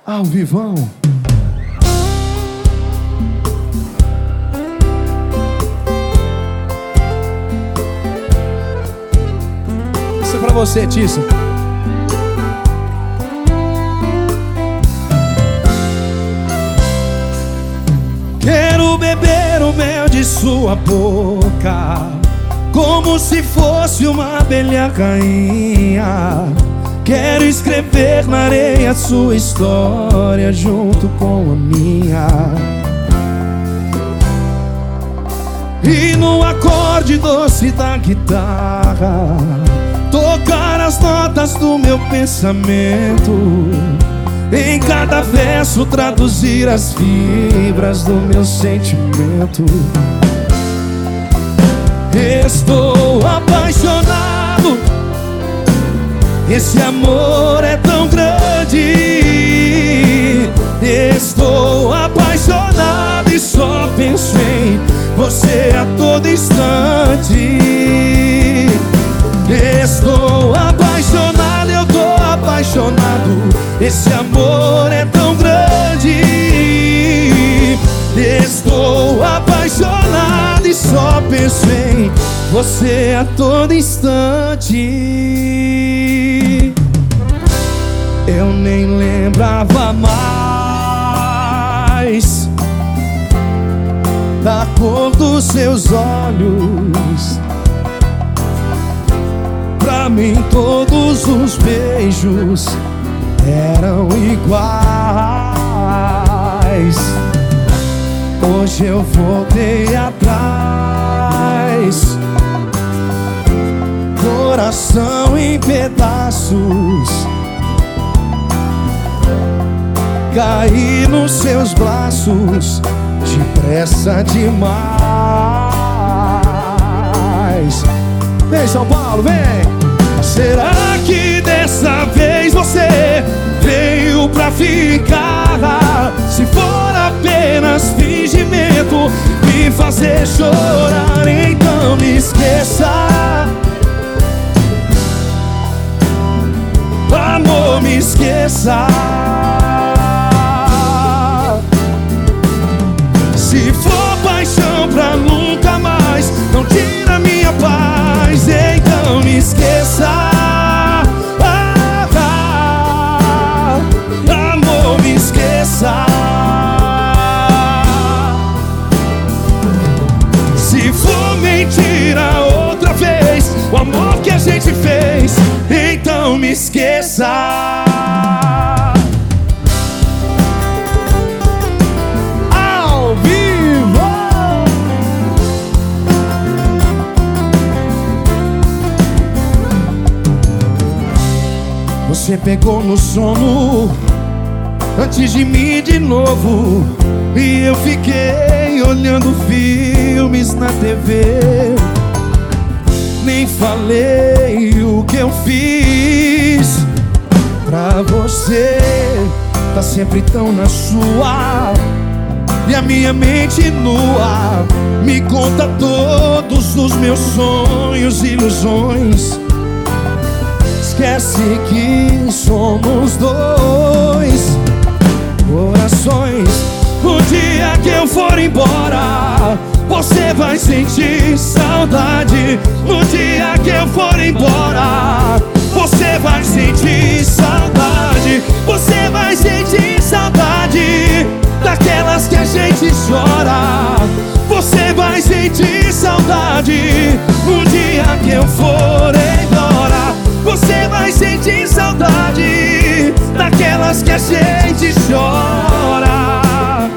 Ao vivão. Isso é pra você, Tícia. Quero beber o mel de sua boca, como se fosse uma abelha rainha. Quero escrever na areia sua história junto com a minha. E no acorde doce da guitarra tocar as notas do meu pensamento. Em cada verso traduzir as fibras do meu sentimento. Estou apaixonado, esse amor é tão grande. Estou apaixonado e só penso em você a todo instante. Estou apaixonado, eu tô apaixonado, esse amor é tão grande. Estou apaixonado e só penso em você a todo instante. Eu nem lembrava mais da cor dos seus olhos. Pra mim todos os beijos eram iguais. Hoje eu voltei atrás, coração em pedaços. Caí nos seus braços, depressa demais. Vem, São Paulo, vem! Será que dessa vez você veio pra ficar? Se for apenas fingimento, me fazer chorar, então me esqueça. Amor, me esqueça. Se for paixão pra nunca mais, não tira minha paz, então me esqueça. Amor, me esqueça. Se for mentira outra vez o amor que a gente fez, então me esqueça. Você pegou no sono antes de mim de novo, e eu fiquei olhando filmes na TV. Nem falei o que eu fiz pra você. Tá sempre tão na sua, e a minha mente nua me conta todos os meus sonhos e ilusões. Esquece que somos dois corações. O dia que eu for embora, você vai sentir saudade. No dia que eu for embora, você vai sentir saudade. Você vai sentir saudade daquelas que a gente chora. Você vai sentir saudade no dia que eu for embora. Você vai sentir saudade daquelas que a gente chora.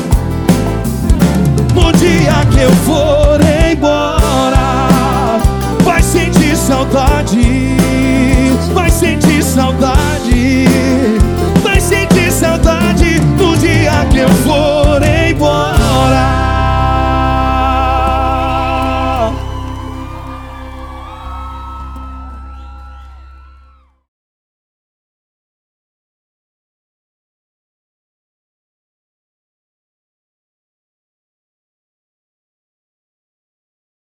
No dia que eu for embora, vai sentir saudade, vai sentir saudade.